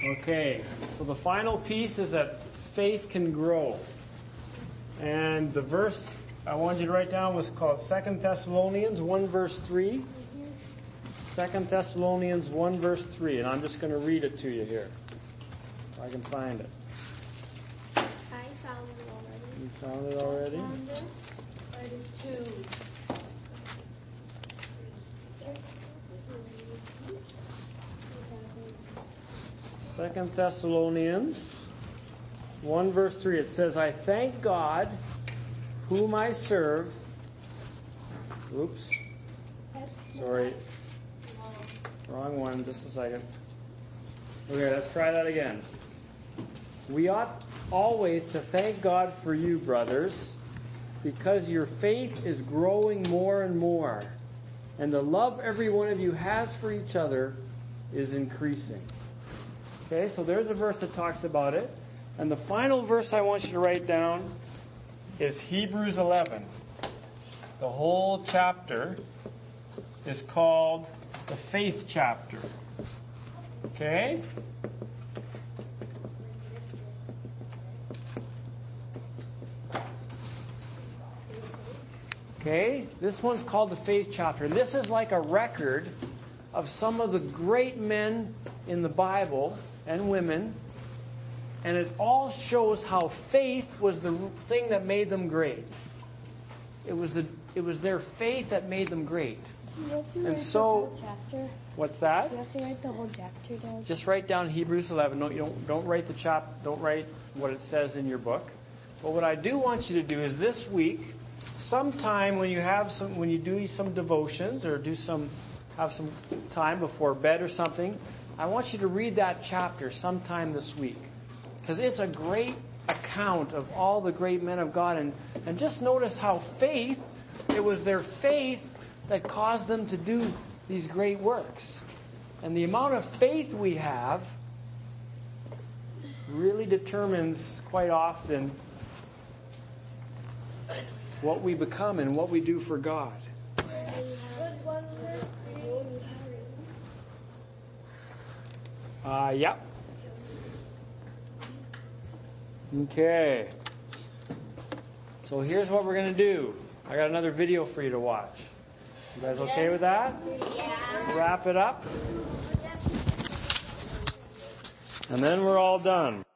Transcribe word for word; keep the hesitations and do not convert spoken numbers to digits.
Okay, so the final piece is that faith can grow. And the verse I wanted you to write down was called Second Thessalonians one verse three. Second Thessalonians one verse three, and I'm just going to read it to you here. If I can find it. I found it already. You found it already? I found it. I did too. Second Thessalonians one verse three. It says, I thank God whom I serve. Oops. Sorry. Wrong one. Just a second. Okay, let's try that again. We ought always to thank God for you, brothers, because your faith is growing more and more, and the love every one of you has for each other is increasing. Okay, so there's a verse that talks about it. And the final verse I want you to write down is Hebrews eleven. The whole chapter is called the faith chapter. Okay? Okay, this one's called the faith chapter. And this is like a record of some of the great men in the Bible and women. And it all shows how faith was the thing that made them great. It was the it was their faith that made them great. You have to And write so, the whole chapter. What's that? You have to write the whole chapter down. Just write down Hebrews eleven. No, you don't don't write the chap. Don't write what it says in your book. But what I do want you to do is this week, sometime when you have some, when you do some devotions or do some, have some time before bed or something, I want you to read that chapter sometime this week. Because it's a great account of all the great men of God. And, and just notice how faith, it was their faith that caused them to do these great works. And the amount of faith we have really determines quite often what we become and what we do for God. Uh, yep. Okay. So here's what we're going to do. I got another video for you to watch. You guys okay with that? Yeah. Wrap it up. And then we're all done.